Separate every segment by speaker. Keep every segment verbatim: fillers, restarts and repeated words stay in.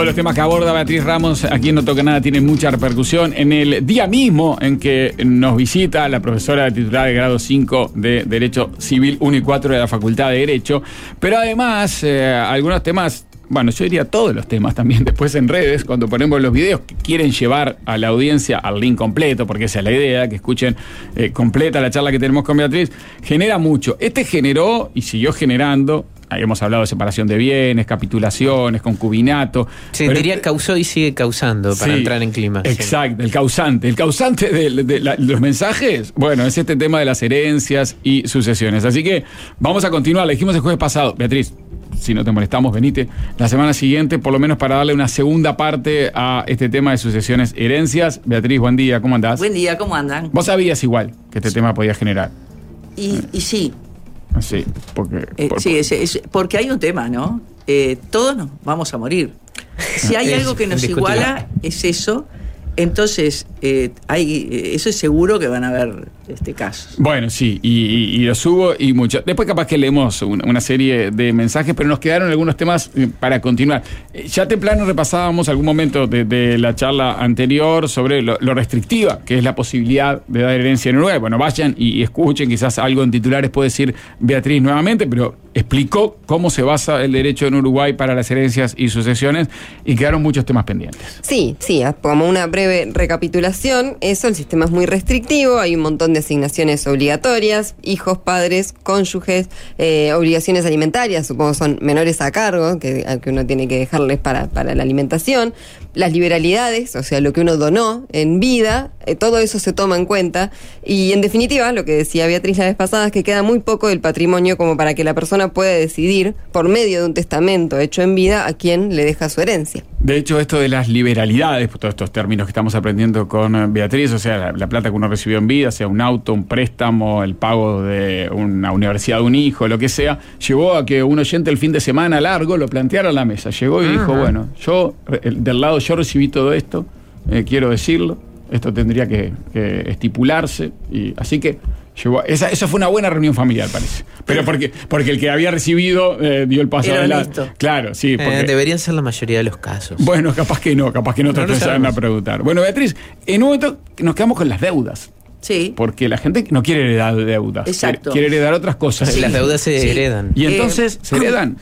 Speaker 1: los temas que aborda Beatriz Ramos aquí en No Toca Nada tienen mucha repercusión. En el día mismo en que nos visita la profesora titular de grado cinco de Derecho Civil uno y cuatro de la Facultad de Derecho, pero además eh, algunos temas, bueno, yo diría todos los temas también después en redes, cuando ponemos los videos que quieren llevar a la audiencia al link completo, porque esa es la idea, que escuchen eh, completa la charla que tenemos con Beatriz, genera mucho. Este generó y siguió generando. Hemos hablado de separación de bienes, capitulaciones, concubinato.
Speaker 2: Sí, diría este, causó y sigue causando para sí, entrar en clima.
Speaker 1: Exacto, sí. el causante. El causante de, de, de, la, de los mensajes, bueno, es este tema de las herencias y sucesiones. Así que vamos a continuar. Le dijimos el jueves pasado, Beatriz, si no te molestamos, venite la semana siguiente, por lo menos para darle una segunda parte a este tema de sucesiones, herencias. Beatriz, buen día, ¿cómo andás?
Speaker 3: Buen día, ¿cómo andan?
Speaker 1: Vos sabías igual que este sí. tema podía generar.
Speaker 3: Y, y sí.
Speaker 1: Sí, porque,
Speaker 3: eh,
Speaker 1: por,
Speaker 3: sí es, es, porque hay un tema, ¿no? Eh, todos nos vamos a morir. Si hay es, algo que nos iguala, es eso. Entonces, eh, hay, eso es seguro que van a haber este, casos.
Speaker 1: Bueno, sí, y, y, y lo subo y mucho. Después capaz que leemos una, una serie de mensajes, pero nos quedaron algunos temas para continuar. Ya temprano repasábamos algún momento de, de la charla anterior sobre lo, lo restrictiva que es la posibilidad de dar herencia en Uruguay. Bueno, vayan y, y escuchen, quizás algo en titulares puede decir Beatriz nuevamente, pero explicó cómo se basa el derecho en Uruguay para las herencias y sucesiones y quedaron muchos temas pendientes.
Speaker 4: Sí, sí, como una breve recapitulación, eso, el sistema es muy restrictivo, hay un montón de asignaciones obligatorias, hijos, padres, cónyuges, eh, obligaciones alimentarias, supongo son menores a cargo, que, que uno tiene que dejarles para, para la alimentación, las liberalidades, o sea, lo que uno donó en vida, eh, todo eso se toma en cuenta, y en definitiva, lo que decía Beatriz la vez pasada, es que queda muy poco del patrimonio como para que la persona pueda decidir, por medio de un testamento hecho en vida, a quién le deja su herencia.
Speaker 1: De hecho, esto de las liberalidades, todos estos términos que estamos aprendiendo con Beatriz, o sea, la, la plata que uno recibió en vida, sea un auto, un préstamo, el pago de una universidad de un hijo, lo que sea, llevó a que un oyente el fin de semana largo lo planteara en la mesa. Llegó y Ajá. dijo, bueno, yo, el, del lado yo recibí todo esto, eh, quiero decirlo, esto tendría que, que estipularse, y así que llegó, esa, esa fue una buena reunión familiar, parece. Pero porque, porque el que había recibido eh, dio el paso adelante. Claro, sí. Porque,
Speaker 2: eh, deberían ser la mayoría de los casos.
Speaker 1: Bueno, capaz que no, capaz que no, no te van a preguntar. Bueno, Beatriz, en un momento nos quedamos con las deudas.
Speaker 3: Sí.
Speaker 1: Porque la gente no quiere heredar deudas.
Speaker 3: Exacto.
Speaker 1: Quiere heredar otras cosas.
Speaker 2: Sí. Las deudas se sí. heredan.
Speaker 1: Y entonces, eh, ¿se heredan?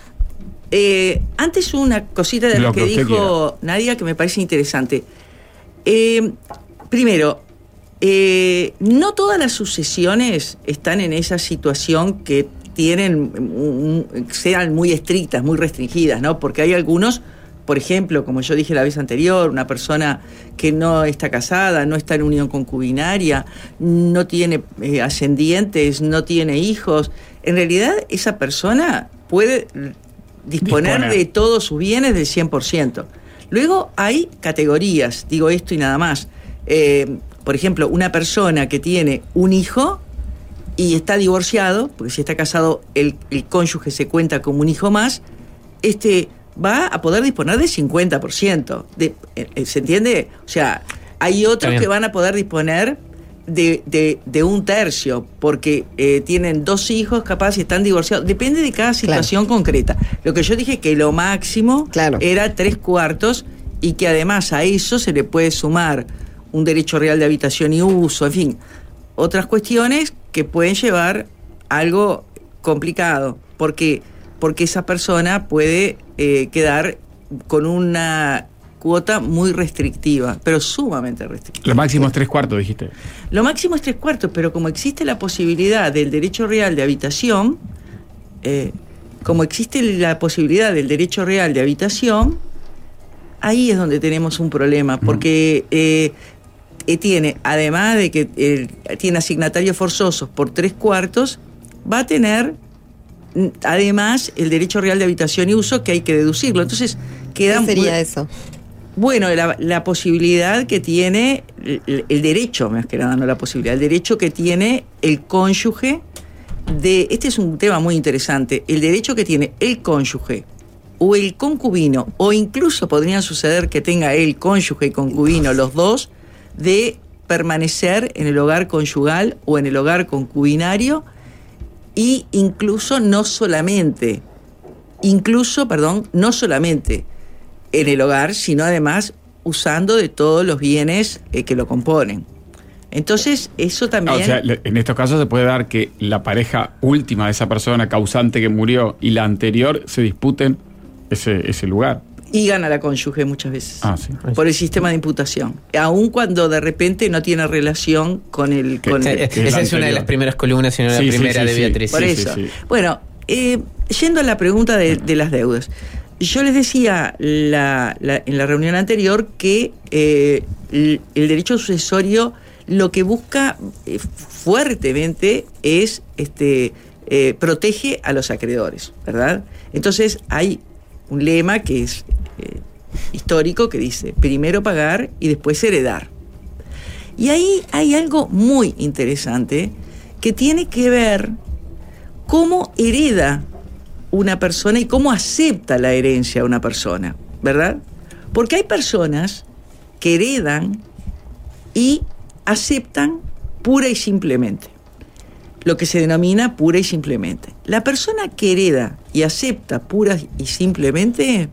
Speaker 3: Eh, antes una cosita de lo, lo que, que dijo Nadia que me parece interesante. Eh, primero, Eh, no todas las sucesiones están en esa situación que tienen, un, sean muy estrictas, muy restringidas, ¿no? Porque hay algunos, por ejemplo, como yo dije la vez anterior, una persona que no está casada, no está en unión concubinaria, no tiene eh, ascendientes, no tiene hijos. En realidad, esa persona puede disponer, disponer de todos sus bienes del cien por ciento. Luego hay categorías, digo esto y nada más. Eh, Por ejemplo, una persona que tiene un hijo y está divorciado, porque si está casado el, el cónyuge se cuenta como un hijo más, este va a poder disponer del cincuenta por ciento. De, ¿Se entiende? O sea, hay otros que van a poder disponer de, de, de un tercio, porque eh, tienen dos hijos capaz y están divorciados. Depende de cada situación claro. concreta. Lo que yo dije es que lo máximo claro. era tres cuartos y que además a eso se le puede sumar un derecho real de habitación y uso, en fin, otras cuestiones que pueden llevar a algo complicado, porque, porque esa persona puede eh, quedar con una cuota muy restrictiva, pero sumamente restrictiva.
Speaker 1: Lo máximo es tres cuartos, dijiste.
Speaker 3: Lo máximo es tres cuartos, pero como existe la posibilidad del derecho real de habitación, eh, como existe la posibilidad del derecho real de habitación, ahí es donde tenemos un problema, porque eh, eh, tiene, además de que eh, tiene asignatarios forzosos por tres cuartos, va a tener además el derecho real de habitación y uso, que hay que deducirlo. Entonces queda...
Speaker 4: ¿Qué sería eso?
Speaker 3: Bueno, la, la posibilidad que tiene, el, el derecho, más que nada, no la posibilidad, el derecho que tiene el cónyuge de... Este es un tema muy interesante. El derecho que tiene el cónyuge o el concubino, o incluso podrían suceder que tenga el cónyuge y concubino, los dos, de permanecer en el hogar conyugal o en el hogar concubinario, y incluso no solamente, incluso, perdón, no solamente en el hogar, sino además usando de todos los bienes eh, que lo componen. Entonces, eso también...
Speaker 1: Ah, o sea, en estos casos se puede dar que la pareja última de esa persona causante que murió y la anterior se disputen ese, ese lugar.
Speaker 3: Y gana la cónyuge muchas veces.
Speaker 1: Ah, sí.
Speaker 3: Por el sistema de imputación. Aun cuando de repente no tiene relación con el...
Speaker 2: Que,
Speaker 3: con
Speaker 2: que,
Speaker 3: el
Speaker 2: que esa es una de las primeras columnas, sino
Speaker 1: sí,
Speaker 2: la primera
Speaker 1: sí, sí,
Speaker 2: de Beatriz.
Speaker 3: Por
Speaker 1: sí,
Speaker 3: eso.
Speaker 1: sí, sí.
Speaker 3: Bueno, eh, yendo a la pregunta de, de las deudas. Yo les decía la, la, en la reunión anterior que eh, el, el derecho sucesorio lo que busca eh, fuertemente es este eh, protege a los acreedores, ¿verdad? Entonces hay un lema que es eh, histórico que dice primero pagar y después heredar. Y ahí hay algo muy interesante que tiene que ver cómo hereda una persona y cómo acepta la herencia una persona, ¿verdad? Porque hay personas que heredan y aceptan pura y simplemente, lo que se denomina pura y simplemente. La persona que hereda y acepta pura y simplemente,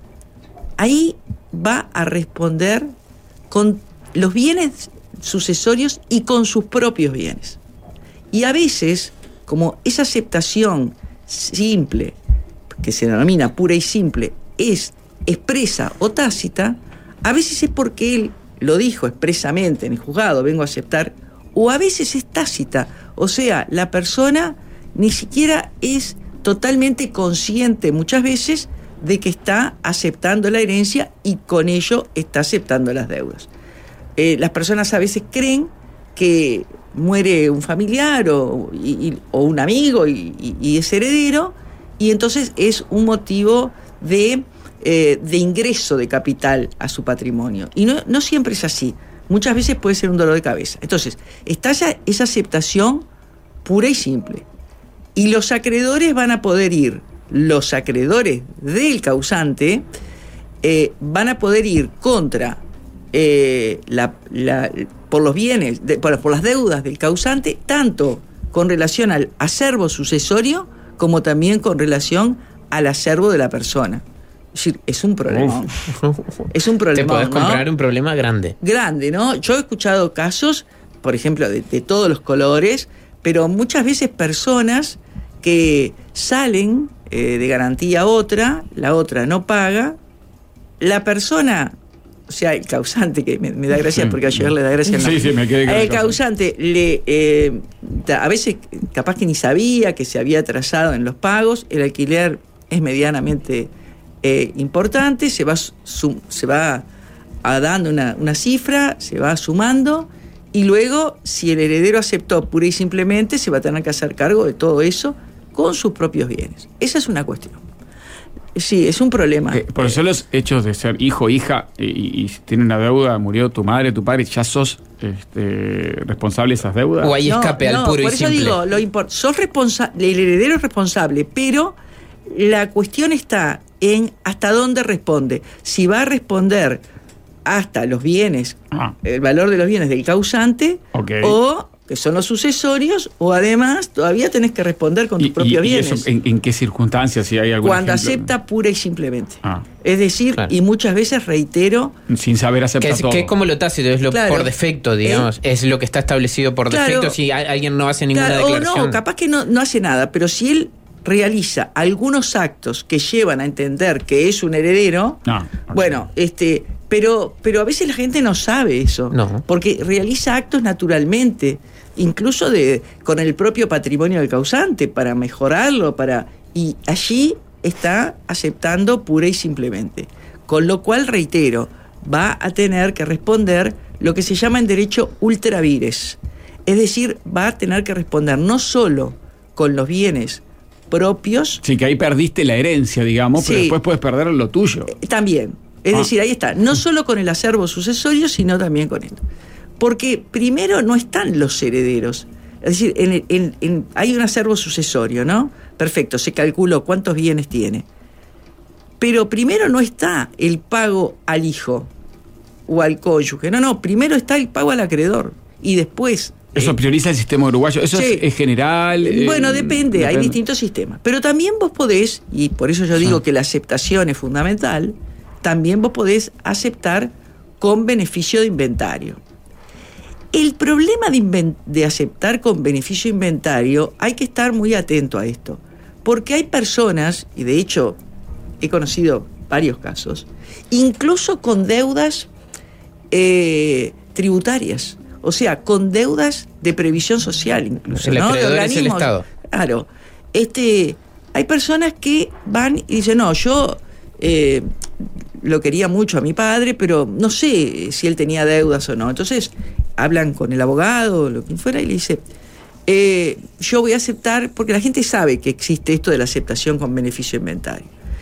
Speaker 3: ahí va a responder con los bienes sucesorios y con sus propios bienes. Y a veces, como esa aceptación simple, que se denomina pura y simple, es expresa o tácita, a veces es porque él lo dijo expresamente en el juzgado, vengo a aceptar, o a veces es tácita, o sea, la persona ni siquiera es totalmente consciente muchas veces de que está aceptando la herencia y con ello está aceptando las deudas. Eh, las personas a veces creen que muere un familiar o, y, o un amigo y, y, y es heredero, y entonces es un motivo de... Eh, de ingreso de capital a su patrimonio. Y no, no siempre es así. Muchas veces puede ser un dolor de cabeza. Entonces, está esa, esa aceptación pura y simple. Y los acreedores van a poder ir, los acreedores del causante, eh, van a poder ir contra, eh, la, la, por los bienes, de, por, por las deudas del causante, tanto con relación al acervo sucesorio, como también con relación al acervo de la persona. Es decir, es un problema. Es un problema.
Speaker 2: Te podés
Speaker 3: ¿no?
Speaker 2: comprar un problema grande.
Speaker 3: Grande, ¿no? Yo he escuchado casos, por ejemplo, de, de todos los colores, pero muchas veces personas que salen eh, de garantía a otra, la otra no paga, la persona, o sea, el causante, que me, me da gracia porque ayer le da gracia.
Speaker 1: Sí,
Speaker 3: no.
Speaker 1: sí, me quedé con
Speaker 3: el causante le eh, a veces capaz que ni sabía que se había atrasado en los pagos, el alquiler es medianamente Eh, importante, se va, sum, se va a dando una, una cifra, se va sumando, y luego, si el heredero aceptó pura y simplemente, se va a tener que hacer cargo de todo eso con sus propios bienes. Esa es una cuestión. Sí, es un problema.
Speaker 1: Eh, por eso los hechos de ser hijo, hija, y, y, y si tiene una deuda, murió tu madre, tu padre, ¿ya sos este, responsable de esas deudas?
Speaker 2: O hay escape
Speaker 3: no,
Speaker 2: al
Speaker 3: no,
Speaker 2: puro y
Speaker 3: simple.
Speaker 2: simple.
Speaker 3: Por eso digo, lo import- sos responsa- el heredero es responsable, pero la cuestión está en hasta dónde responde. Si va a responder hasta los bienes, ah. el valor de los bienes del causante,
Speaker 1: okay.
Speaker 3: o que son los sucesorios, o además todavía tenés que responder con tus
Speaker 1: ¿Y,
Speaker 3: propios
Speaker 1: y,
Speaker 3: bienes.
Speaker 1: ¿Y eso en, en qué circunstancias? Si hay algún
Speaker 3: Cuando
Speaker 1: ejemplo?
Speaker 3: acepta pura y simplemente.
Speaker 1: Ah.
Speaker 3: Es decir, claro. Y muchas veces reitero...
Speaker 1: Sin saber aceptar
Speaker 2: que es,
Speaker 1: todo.
Speaker 2: que es como lo tácito, es lo
Speaker 3: claro.
Speaker 2: por defecto, digamos. Eh, es lo que está establecido por
Speaker 3: claro.
Speaker 2: defecto si a, alguien no hace ninguna
Speaker 3: claro,
Speaker 2: declaración.
Speaker 3: O no, capaz que no, no hace nada, pero si él realiza algunos actos que llevan a entender que es un heredero,
Speaker 1: no, okay.
Speaker 3: bueno, este, pero, pero a veces la gente no sabe eso,
Speaker 2: no.
Speaker 3: porque realiza actos naturalmente, incluso de, con el propio patrimonio del causante, para mejorarlo, para y allí está aceptando pura y simplemente. Con lo cual, reitero, va a tener que responder lo que se llama en derecho ultra vires, es decir, va a tener que responder no solo con los bienes propios.
Speaker 1: Sí, que ahí perdiste la herencia, digamos, sí. Pero después puedes perder lo tuyo.
Speaker 3: Eh, también. Es ah. decir, ahí está. No solo con el acervo sucesorio, sino también con esto. Porque primero no están los herederos. Es decir, en, en, en, hay un acervo sucesorio, ¿no? Perfecto, se calculó cuántos bienes tiene. Pero primero no está el pago al hijo o al cónyuge. No, no, primero está el pago al acreedor. Y después...
Speaker 1: Eso prioriza el sistema uruguayo. ¿Eso sí. es, es general?
Speaker 3: Bueno,
Speaker 1: eh,
Speaker 3: depende,
Speaker 1: depende,
Speaker 3: hay distintos sistemas. Pero también vos podés, y por eso yo digo sí. que la aceptación es fundamental, también vos podés aceptar con beneficio de inventario. El problema de, inven- de aceptar con beneficio de inventario, hay que estar muy atento a esto, porque hay personas, y de hecho he conocido varios casos, incluso con deudas eh, tributarias, o sea, con deudas de previsión social incluso.
Speaker 2: El
Speaker 3: ¿no?
Speaker 2: acreedor es el Estado.
Speaker 3: Claro. Este, hay personas que van y dicen, no, yo eh, lo quería mucho a mi padre, pero no sé si él tenía deudas o no. Entonces hablan con el abogado o lo que fuera y le dice, eh, yo voy a aceptar, porque la gente sabe que existe esto de la aceptación con beneficio de inventario.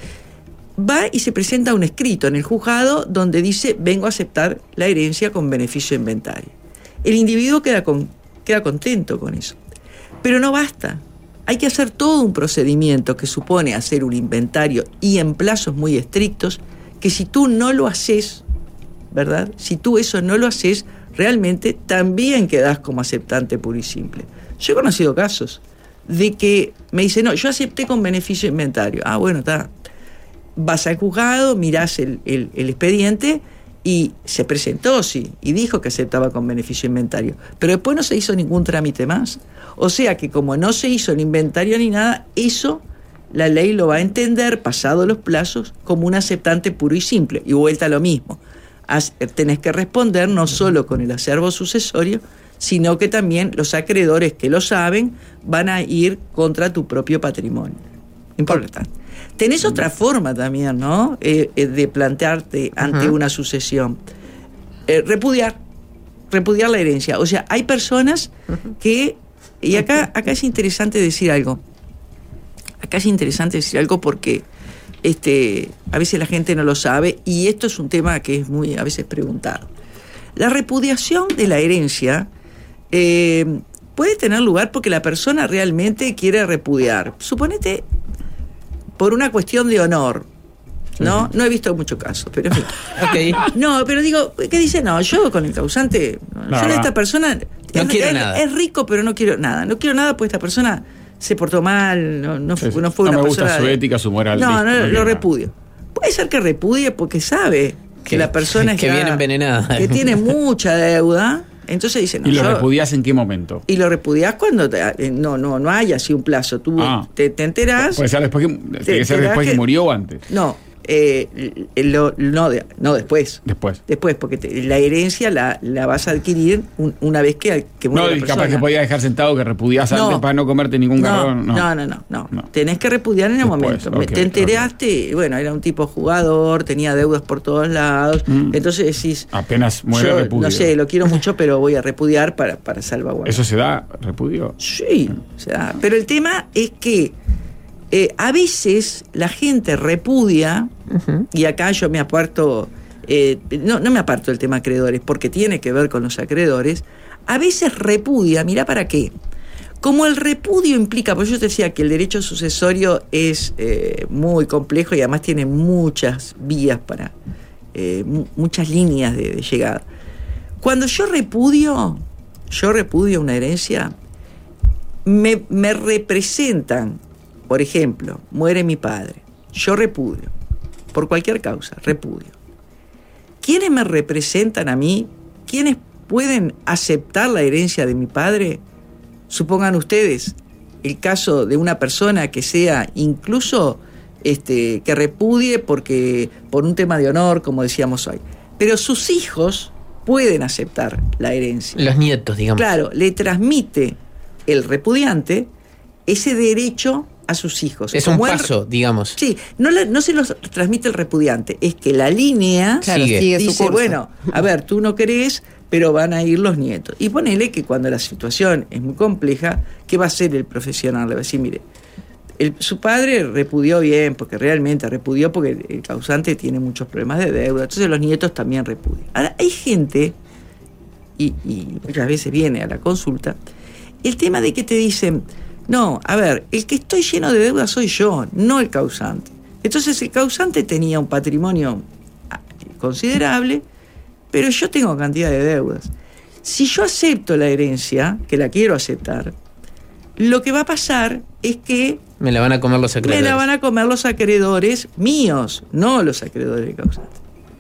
Speaker 3: Va y se presenta un escrito en el juzgado donde dice, vengo a aceptar la herencia con beneficio de inventario. El individuo queda, con, queda contento con eso. Pero no basta. Hay que hacer todo un procedimiento que supone hacer un inventario y en plazos muy estrictos, que si tú no lo haces, ¿verdad? Si tú eso no lo haces, realmente también quedás como aceptante puro y simple. Yo he conocido casos de que me dicen, no, yo acepté con beneficio de inventario. Ah, bueno, está. Vas al juzgado, mirás el, el, el expediente y se presentó, sí, y dijo que aceptaba con beneficio de inventario. Pero después no se hizo ningún trámite más. O sea que como no se hizo el inventario ni nada, eso la ley lo va a entender, pasados los plazos, como un aceptante puro y simple. Y vuelta a lo mismo. As, tenés que responder no solo con el acervo sucesorio, sino que también los acreedores que lo saben van a ir contra tu propio patrimonio. Importante. Tenés otra forma también, ¿no? Eh, eh, de plantearte ante uh-huh. una sucesión. Eh, repudiar. Repudiar la herencia. O sea, hay personas uh-huh. que... Y acá, acá es interesante decir algo. Acá es interesante decir algo porque este, a veces la gente no lo sabe y esto es un tema que es muy a veces preguntado. La repudiación de la herencia eh, puede tener lugar porque la persona realmente quiere repudiar. Suponete por una cuestión de honor, ¿no? Sí. No he visto muchos casos, pero...
Speaker 2: Okay.
Speaker 3: No, pero digo, ¿qué dice? No, yo con el causante, no, yo de esta persona...
Speaker 2: No
Speaker 3: es,
Speaker 2: quiero
Speaker 3: es,
Speaker 2: nada.
Speaker 3: Es rico, pero no quiero nada. No quiero nada porque esta persona se portó mal, no, no,
Speaker 1: sí,
Speaker 3: fue, no fue
Speaker 1: no
Speaker 3: una
Speaker 1: me
Speaker 3: persona...
Speaker 1: gusta su
Speaker 3: de,
Speaker 1: ética, su moral.
Speaker 3: No, no,
Speaker 1: no
Speaker 3: lo repudio. Puede ser que repudie porque sabe que, que la persona
Speaker 2: que
Speaker 3: está,
Speaker 2: viene envenenada.
Speaker 3: Que tiene mucha deuda. Entonces dice, no,
Speaker 1: ¿Y lo
Speaker 3: yo,
Speaker 1: repudiás en qué momento?
Speaker 3: Y lo repudiás cuando te, no, no, no hay así un plazo. Tú
Speaker 1: ah.
Speaker 3: te, te enterás.
Speaker 1: Puede ser después que,
Speaker 3: te,
Speaker 1: tiene que ser después que, que murió o antes.
Speaker 3: No, eh, lo, no, de, no después.
Speaker 1: Después.
Speaker 3: Después, porque te, la herencia la, la vas a adquirir un, una vez que, que muere
Speaker 1: no,
Speaker 3: la persona.
Speaker 1: Capaz que podías dejar sentado que repudiás no. antes para no comerte ningún
Speaker 3: no,
Speaker 1: carbón. No.
Speaker 3: No, no, no, no, no. Tenés que repudiar en el después, momento. Okay, te enteraste, okay. Bueno, era un tipo jugador, tenía deudas por todos lados. Mm. Entonces decís.
Speaker 1: Apenas muere
Speaker 3: yo,
Speaker 1: repudio.
Speaker 3: No sé, lo quiero mucho, pero voy a repudiar para, para salvaguardar.
Speaker 1: ¿Eso se da, repudio?
Speaker 3: Sí, mm. se da. Pero el tema es que eh, a veces la gente repudia, uh-huh. y acá yo me aparto, eh, no, no me aparto del tema acreedores, porque tiene que ver con los acreedores, a veces repudia, mirá para qué. Como el repudio implica, pues yo te decía que el derecho sucesorio es eh, muy complejo y además tiene muchas vías para, eh, m- muchas líneas de, de llegada. Cuando yo repudio, yo repudio una herencia, me, me representan, por ejemplo, muere mi padre, yo repudio, por cualquier causa, repudio. ¿Quiénes me representan a mí? ¿Quiénes pueden aceptar la herencia de mi padre? Supongan ustedes el caso de una persona que sea incluso este, que repudie porque por un tema de honor, como decíamos hoy. Pero sus hijos pueden aceptar la herencia.
Speaker 2: Los nietos, digamos.
Speaker 3: Claro, le transmite el repudiante ese derecho a sus hijos.
Speaker 2: Es Como un paso, él, digamos.
Speaker 3: Sí, no, le, no se los transmite el repudiante, es que la línea
Speaker 2: claro, sigue.
Speaker 3: Sigue dice, bueno, a ver, tú no querés, pero van a ir los nietos. Y ponele que cuando la situación es muy compleja, ¿qué va a hacer el profesional? Le va a decir, mire, el, su padre repudió bien, porque realmente repudió porque el, el causante tiene muchos problemas de deuda, entonces los nietos también repudian. Ahora, hay gente, y, y muchas veces viene a la consulta, el tema de que te dicen, no, a ver, el que estoy lleno de deuda soy yo, no el causante. Entonces el causante tenía un patrimonio considerable, pero yo tengo cantidad de deudas. Si yo acepto la herencia, que la quiero aceptar, lo que va a pasar es que
Speaker 2: Me la van a comer los acreedores.
Speaker 3: Me la van a comer los acreedores míos, no los acreedores causantes.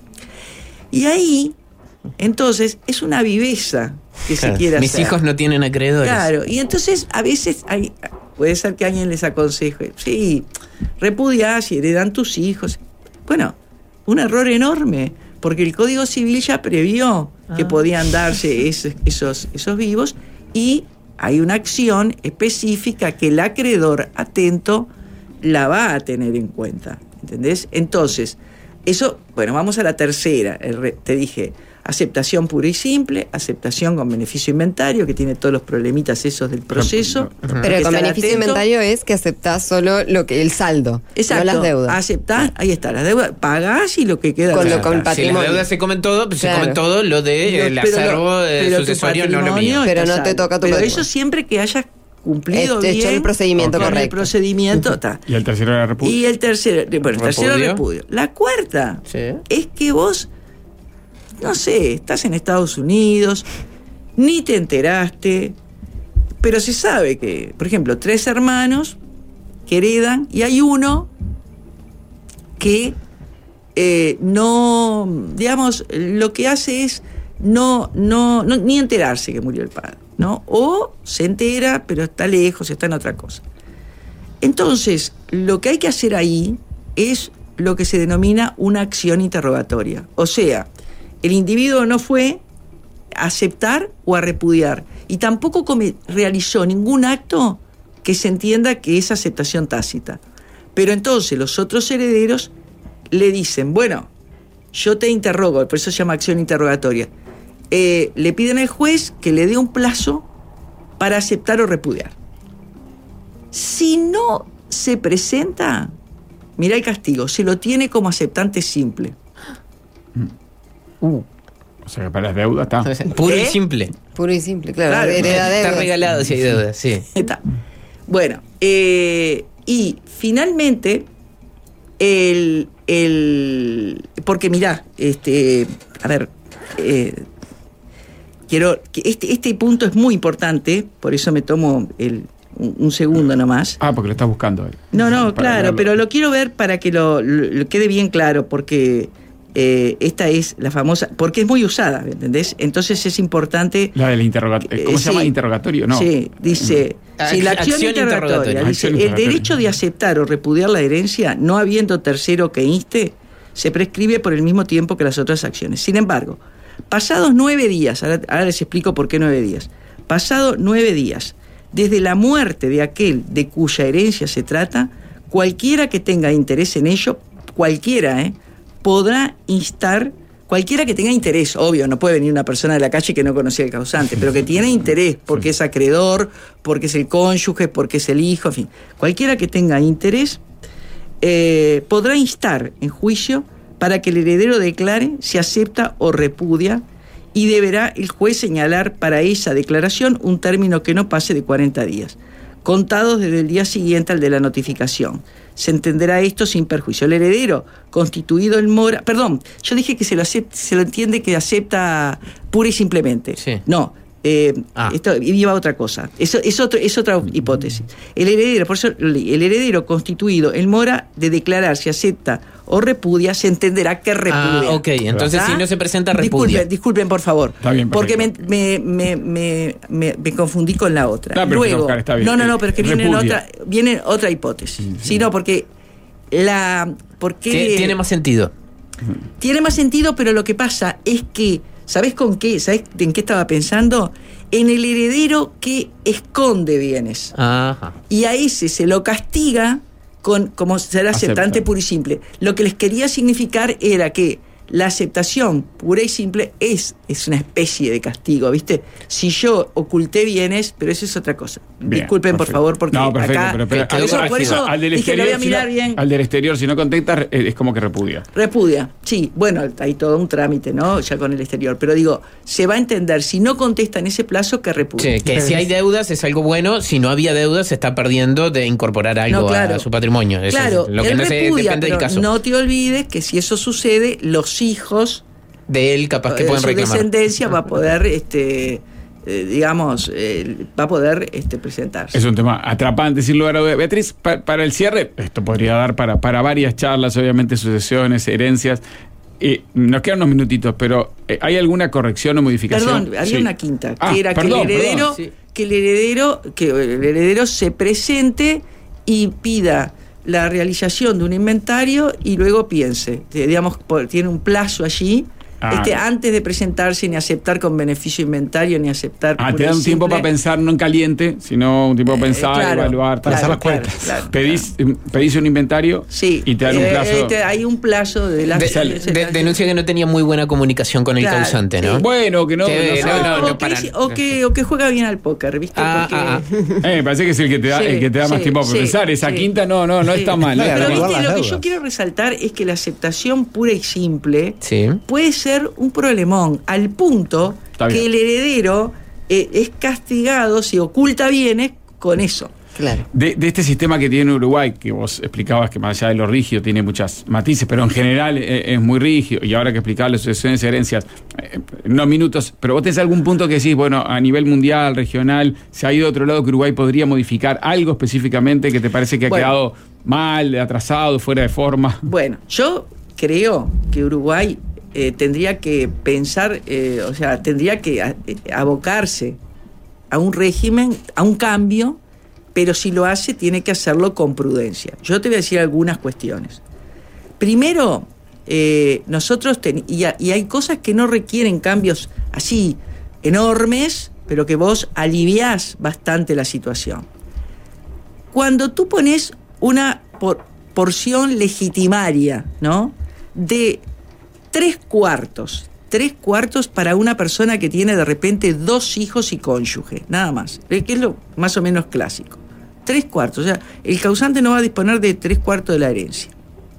Speaker 3: Y ahí, entonces, es una viveza que
Speaker 2: claro,
Speaker 3: se quiere
Speaker 2: mis
Speaker 3: hacer.
Speaker 2: Mis hijos no tienen acreedores.
Speaker 3: Claro, y entonces a veces hay, puede ser que alguien les aconseje, sí, repudiás y heredan tus hijos. Bueno, un error enorme, porque el Código Civil ya previó ah. que podían darse esos, esos, esos vivos, y hay una acción específica que el acreedor atento la va a tener en cuenta, ¿entendés? Entonces, eso, bueno, vamos a la tercera. El, te dije, aceptación pura y simple, aceptación con beneficio inventario, que tiene todos los problemitas esos del proceso.
Speaker 4: Pero con beneficio atento. Inventario es que aceptás solo lo que el saldo,
Speaker 3: exacto,
Speaker 4: no las deudas.
Speaker 3: Aceptás, ahí está, las deudas, pagás y lo que queda.
Speaker 4: Con lo con patrimonio.
Speaker 2: Si las deudas se comen todo, pues claro. se comen todo lo de el acervo sucesorio, no lo mío.
Speaker 4: Pero no te toca tu
Speaker 3: Pero
Speaker 4: patrimonio.
Speaker 3: eso siempre que hayas cumplido
Speaker 4: este,
Speaker 3: bien
Speaker 4: hecho el procedimiento
Speaker 3: con
Speaker 4: correcto.
Speaker 3: el procedimiento está.
Speaker 1: Y el tercero era repudio.
Speaker 3: Y el tercero, bueno, el tercero
Speaker 2: repudio.
Speaker 3: repudio. La cuarta
Speaker 2: sí.
Speaker 3: es que vos, no sé, estás en Estados Unidos, ni te enteraste, pero se sabe que, por ejemplo, tres hermanos que heredan y hay uno que eh, no, digamos, lo que hace es no, no, no, ni enterarse que murió el padre, ¿no? O se entera, pero está lejos, está en otra cosa. Entonces, lo que hay que hacer ahí es lo que se denomina una acción interrogatoria. O sea, el individuo no fue a aceptar o a repudiar, y tampoco come, realizó ningún acto que se entienda que es aceptación tácita. Pero entonces los otros herederos le dicen, bueno, yo te interrogo, por eso se llama acción interrogatoria. Eh, le piden al juez que le dé un plazo para aceptar o repudiar. Si no se presenta, mirá el castigo, se lo tiene como aceptante simple.
Speaker 1: Uh, o sea que para las deudas está.
Speaker 2: Puro
Speaker 3: ¿Eh?
Speaker 2: y simple.
Speaker 4: Puro y simple, claro.
Speaker 3: Claro,
Speaker 4: hereda
Speaker 2: está
Speaker 4: deudas.
Speaker 2: regalado si hay deudas, sí.
Speaker 3: Está. Bueno, eh, y finalmente, el, el porque mirá, este, a ver, eh, quiero que este, este punto es muy importante, por eso me tomo el, un, un segundo nomás.
Speaker 1: Ah, porque lo estás buscando.
Speaker 3: No, no,
Speaker 1: para
Speaker 3: claro,
Speaker 1: verlo.
Speaker 3: pero lo quiero ver para que lo, lo, lo quede bien claro, porque eh, esta es la famosa, porque es muy usada, ¿me entendés? Entonces es importante.
Speaker 1: La del interrogatorio. ¿Cómo
Speaker 3: eh,
Speaker 1: se llama?
Speaker 3: sí,
Speaker 1: Interrogatorio, ¿no?
Speaker 3: Sí, dice.
Speaker 2: Ah,
Speaker 3: Si la acción,
Speaker 2: acción
Speaker 3: interrogatoria,
Speaker 2: interrogatoria.
Speaker 3: dice,
Speaker 1: Acción
Speaker 3: el
Speaker 1: interrogatoria.
Speaker 3: derecho de aceptar o repudiar la herencia, no habiendo tercero que inste, se prescribe por el mismo tiempo que las otras acciones. Sin embargo, pasados nueve días, ahora, ahora les explico por qué nueve días, pasados nueve días, desde la muerte de aquel de cuya herencia se trata, cualquiera que tenga interés en ello, cualquiera, ¿eh? podrá instar, cualquiera que tenga interés, obvio, no puede venir una persona de la calle que no conocía el causante, pero que tiene interés porque es acreedor, porque es el cónyuge, porque es el hijo, en fin, cualquiera que tenga interés eh, podrá instar en juicio para que el heredero declare si acepta o repudia, y deberá el juez señalar para esa declaración un término que no pase de cuarenta días, contados desde el día siguiente al de la notificación. Se entenderá esto sin perjuicio. El heredero constituido en mora... Perdón, yo dije que se lo, acepta, se lo entiende que acepta pura y simplemente.
Speaker 2: Sí.
Speaker 3: No, eh,
Speaker 2: ah.
Speaker 3: esto lleva a otra cosa. Eso es, otro, es otra hipótesis. El heredero, por eso el heredero constituido en mora de declarar si acepta o repudia, se entenderá que repudia.
Speaker 2: Ah, ok. Entonces,
Speaker 3: ¿Ah?
Speaker 2: si no se presenta, repudia.
Speaker 3: Disculpen, disculpen por favor.
Speaker 1: Está bien,
Speaker 3: porque me,
Speaker 1: perfecto.
Speaker 3: me, me, me, me, me confundí con la otra.
Speaker 1: No, pero
Speaker 3: Luego,
Speaker 1: Oscar, está bien.
Speaker 3: no, no, no, pero es que viene
Speaker 1: Repudia.
Speaker 3: otra, viene otra hipótesis. Sí, sí. no, porque la, porque
Speaker 2: Tie- Tiene más sentido.
Speaker 3: tiene más sentido, pero lo que pasa es que, ¿sabés con qué? ¿Sabés en qué estaba pensando? En el heredero que esconde bienes.
Speaker 2: Ajá.
Speaker 3: Y a ese se lo castiga con, como ser aceptante
Speaker 1: Acepta.
Speaker 3: puro y simple. Lo que les quería significar era que la aceptación pura y simple es, es una especie de castigo, ¿viste? Si yo oculté bienes, pero eso es otra cosa.
Speaker 1: Bien,
Speaker 3: Disculpen, por
Speaker 1: perfecto.
Speaker 3: favor, porque
Speaker 1: no, perfecto,
Speaker 3: acá...
Speaker 1: pero, pero
Speaker 2: Por
Speaker 1: al-
Speaker 3: eso-
Speaker 1: al-
Speaker 3: por eso
Speaker 1: al del
Speaker 3: dije, lo voy a
Speaker 1: exterior, si
Speaker 3: mirar
Speaker 1: no-
Speaker 3: bien.
Speaker 1: al del exterior, si no contesta, es como que repudia.
Speaker 3: Repudia, sí, bueno, hay todo un trámite, ¿no? Ya con el exterior, pero digo, se va a entender, si no contesta en ese plazo, que repudia.
Speaker 2: Sí, que si hay deudas es algo bueno, si no había deudas se está perdiendo de incorporar algo
Speaker 3: No, claro.
Speaker 2: a su patrimonio. Eso
Speaker 3: Claro,
Speaker 2: es lo que
Speaker 3: él
Speaker 2: no se
Speaker 3: repudia,
Speaker 2: depende del
Speaker 3: pero
Speaker 2: caso.
Speaker 3: no te olvides que si eso sucede, los hijos
Speaker 2: De él capaz que
Speaker 3: de
Speaker 2: pueden
Speaker 3: su
Speaker 2: reclamar.
Speaker 3: descendencia va a poder este, eh, digamos, eh, va a poder este, presentarse.
Speaker 1: Es un tema atrapante, sin lugar a dudas. Beatriz, pa, para el cierre, esto podría dar para, para varias charlas, obviamente, sucesiones, herencias. Eh, nos quedan unos minutitos, pero eh, ¿hay alguna corrección o modificación?
Speaker 3: Perdón, había
Speaker 1: sí.
Speaker 3: una quinta, que
Speaker 1: ah,
Speaker 3: era
Speaker 1: perdón,
Speaker 3: que el heredero,
Speaker 1: sí.
Speaker 3: que el heredero, que el heredero se presente y pida la realización de un inventario y luego piense, digamos, tiene un plazo allí. Ah, este, antes de presentarse, ni aceptar con beneficio inventario, ni aceptar.
Speaker 1: Ah, te da un simple. tiempo para pensar, no en caliente, sino un tiempo para pensar, eh, claro, evaluar, para claro, hacer las claro, cuentas. Claro, pedís, claro. pedís un inventario
Speaker 3: sí,
Speaker 1: y te dan
Speaker 3: eh,
Speaker 1: un plazo.
Speaker 3: Este, hay un plazo de la.
Speaker 2: De, de, de, denuncia que no tenía muy buena comunicación con claro, el causante, ¿no?
Speaker 1: Sí. Bueno, que no.
Speaker 2: Que,
Speaker 1: no,
Speaker 2: no, no, no
Speaker 3: o, que, o, que, o que juega bien al póker, ¿viste?
Speaker 2: Ah, ah,
Speaker 3: ah.
Speaker 1: Eh, me parece que es el que te da, sí, el que te da sí, más tiempo para sí, pensar. Esa sí. quinta no, no, no sí. está mal.
Speaker 3: Pero, ¿viste? Lo que yo quiero resaltar es que la aceptación pura y simple
Speaker 2: sí.
Speaker 3: puede ser un problema. Al punto que el heredero eh, es castigado si oculta bienes con eso.
Speaker 4: Claro.
Speaker 1: De, de este sistema que tiene Uruguay, que vos explicabas que más allá de lo rígido tiene muchas matices, pero en general es, es muy rígido, y ahora que explicabas las sucesiones y herencias, eh, no minutos, pero vos tenés algún punto que decís, bueno, a nivel mundial, regional, se ha ido a otro lado que Uruguay podría modificar algo específicamente que te parece que ha bueno, quedado mal, atrasado, fuera de forma.
Speaker 3: Bueno, yo creo que Uruguay Eh, tendría que pensar, eh, o sea, tendría que a, eh, abocarse a un régimen, a un cambio, pero si lo hace, tiene que hacerlo con prudencia. Yo te voy a decir algunas cuestiones. Primero, eh, nosotros, ten, y, a, y hay cosas que no requieren cambios así enormes, pero que vos aliviás bastante la situación. Cuando tú pones una por, porción legitimaria, ¿no?, de Tres cuartos, tres cuartos para una persona que tiene de repente dos hijos y cónyuge, nada más, que es lo más o menos clásico. Tres cuartos, o sea, el causante no va a disponer de tres cuartos de la herencia.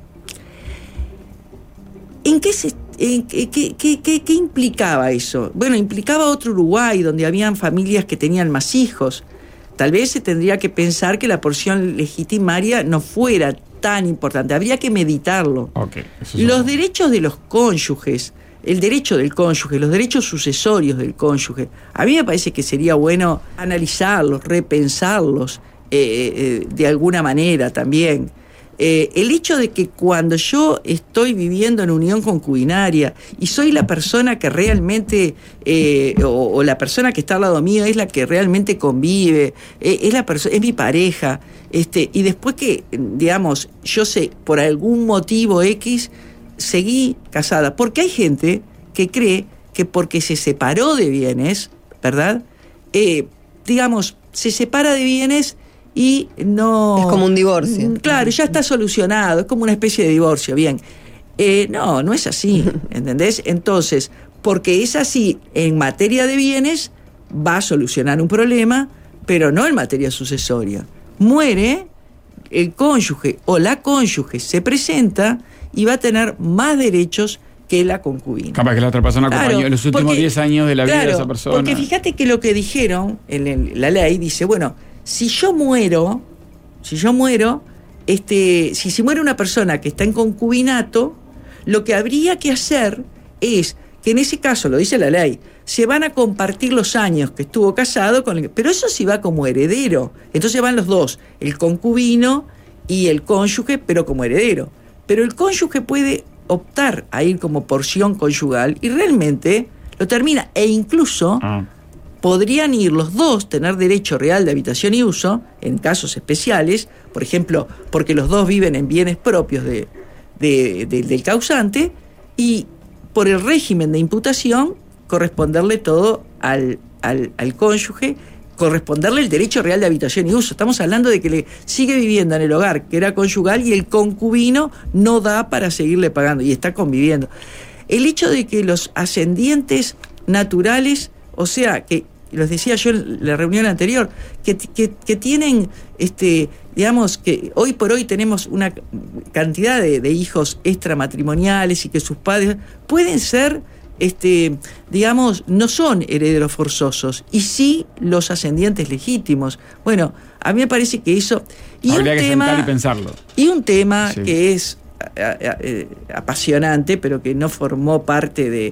Speaker 3: ¿En qué, se, en qué, qué, qué, qué implicaba eso? Bueno, implicaba otro Uruguay, donde habían familias que tenían más hijos. Tal vez se tendría que pensar que la porción legitimaria no fuera tan importante, habría que meditarlo.
Speaker 1: Okay,
Speaker 3: los derechos de los cónyuges, el derecho del cónyuge, los derechos sucesorios del cónyuge, a mí me parece que sería bueno analizarlos, repensarlos eh, eh, de alguna manera también. Eh, el hecho de que cuando yo estoy viviendo en unión concubinaria y soy la persona que realmente, eh, o, o la persona que está al lado mío es la que realmente convive, eh, es, la perso- es mi pareja, este, y después que, digamos, yo sé, por algún motivo X, seguí casada. Porque hay gente que cree que porque se separó de bienes, ¿verdad? Eh, digamos, se separa de bienes y no...
Speaker 4: Es como un divorcio.
Speaker 3: Claro, ya está solucionado, es como una especie de divorcio, bien. Eh, no, no es así, ¿entendés? Entonces, porque es así en materia de bienes, va a solucionar un problema, pero no en materia sucesoria. Muere, el cónyuge o la cónyuge se presenta y va a tener más derechos que la concubina.
Speaker 1: Capaz que la otra persona
Speaker 3: claro,
Speaker 1: acompañó en los últimos diez años de la vida
Speaker 3: claro,
Speaker 1: de esa persona.
Speaker 3: Porque fíjate que lo que dijeron en el, la ley dice, bueno, si yo muero, si yo muero, este, si se muere una persona que está en concubinato, lo que habría que hacer es que en ese caso, lo dice la ley, se van a compartir los años que estuvo casado con el, pero eso sí va como heredero. Entonces van los dos, el concubino y el cónyuge, pero como heredero. Pero el cónyuge puede optar a ir como porción conyugal y realmente lo termina. E incluso ah. podrían ir los dos, tener derecho real de habitación y uso, en casos especiales, por ejemplo, porque los dos viven en bienes propios de, de, de, del causante, y por el régimen de imputación corresponderle todo al, al, al cónyuge, corresponderle el derecho real de habitación y uso. Estamos hablando de que le sigue viviendo en el hogar que era conyugal y el concubino no da para seguirle pagando y está conviviendo. El hecho de que los ascendientes naturales, o sea, que los decía yo en la reunión anterior, que, que, que tienen, este, digamos, que hoy por hoy tenemos una cantidad de, de hijos extramatrimoniales y que sus padres pueden ser, este, digamos, no son herederos forzosos, y sí los ascendientes legítimos. Bueno, a mí me parece que eso... Y
Speaker 1: habría
Speaker 3: un
Speaker 1: que
Speaker 3: tema,
Speaker 1: sentar y pensarlo.
Speaker 3: Y un tema
Speaker 1: sí.
Speaker 3: que es a, a, a, apasionante, pero que no formó parte de,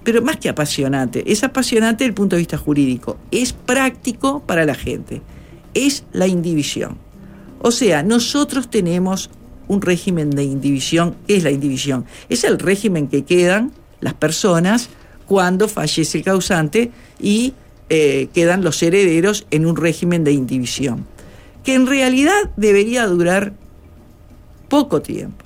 Speaker 3: pero más que apasionante, es apasionante desde el punto de vista jurídico, es práctico para la gente, es la indivisión. O sea, nosotros tenemos un régimen de indivisión. ¿Qué es la indivisión? Es el régimen que quedan las personas cuando fallece el causante y eh, quedan los herederos en un régimen de indivisión, que en realidad debería durar poco tiempo,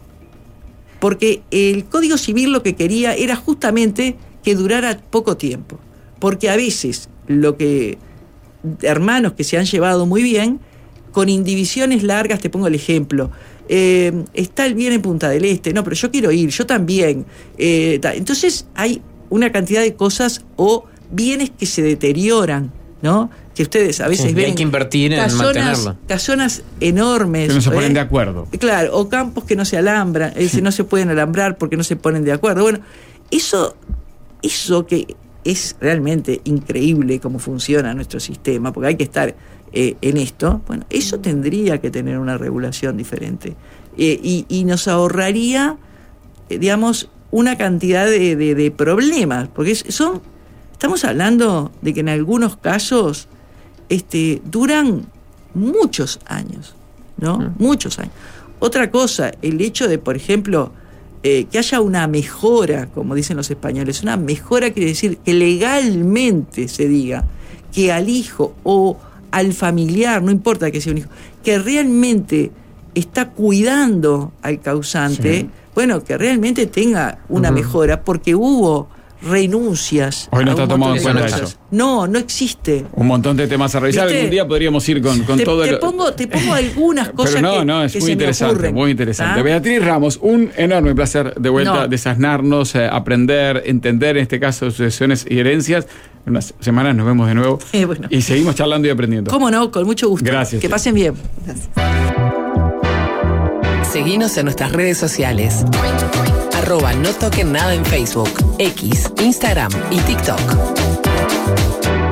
Speaker 3: porque el Código Civil lo que quería era justamente que durara poco tiempo, porque a veces lo que hermanos que se han llevado muy bien con indivisiones largas, te pongo el ejemplo, eh, está el bien en Punta del Este, no, pero yo quiero ir, yo también, eh, entonces hay una cantidad de cosas o bienes que se deterioran, ¿no? Que ustedes a veces
Speaker 2: sí,
Speaker 3: ven.
Speaker 2: Hay que invertir en
Speaker 3: casonas,
Speaker 2: mantenerlo.
Speaker 3: Casonas enormes.
Speaker 1: Que no se ponen
Speaker 3: ¿eh?
Speaker 1: de acuerdo.
Speaker 3: Claro, o campos que no se alambran, es decir, no se pueden alambrar porque no se ponen de acuerdo. Bueno, eso, eso que es realmente increíble cómo funciona nuestro sistema, porque hay que estar eh, en esto, bueno, eso tendría que tener una regulación diferente. Eh, y, y nos ahorraría, eh, digamos, una cantidad de, de, de problemas, porque son, estamos hablando de que en algunos casos este, duran muchos años, ¿no? Mm. Muchos años. Otra cosa, el hecho de, por ejemplo, eh, que haya una mejora, como dicen los españoles, una mejora quiere decir que legalmente se diga que al hijo o al familiar, no importa que sea un hijo, que realmente está cuidando al causante, sí. Bueno, que realmente tenga una uh-huh. mejora, porque hubo renuncias.
Speaker 1: Hoy no está tomado en cuenta eso.
Speaker 3: No, no existe.
Speaker 1: Un montón de temas a revisar. Algún día podríamos ir con, con
Speaker 3: te,
Speaker 1: todo
Speaker 3: te
Speaker 1: el...
Speaker 3: pongo Te pongo algunas cosas que
Speaker 1: Pero no, no, es
Speaker 3: que
Speaker 1: muy
Speaker 3: se
Speaker 1: interesante,
Speaker 3: me ocurren.
Speaker 1: muy interesante.
Speaker 3: ¿Ah?
Speaker 1: Beatriz Ramos, un enorme placer de vuelta,
Speaker 3: no.
Speaker 1: desasnarnos, eh, aprender, entender, en este caso, sucesiones y herencias. En unas semanas nos vemos de nuevo
Speaker 3: eh, bueno.
Speaker 1: y seguimos charlando y aprendiendo.
Speaker 3: Cómo no, con mucho gusto.
Speaker 1: Gracias.
Speaker 3: Que pasen bien. Gracias.
Speaker 5: Seguinos en nuestras redes sociales. Arroba No Toquen Nada en Facebook, X, Instagram y TikTok.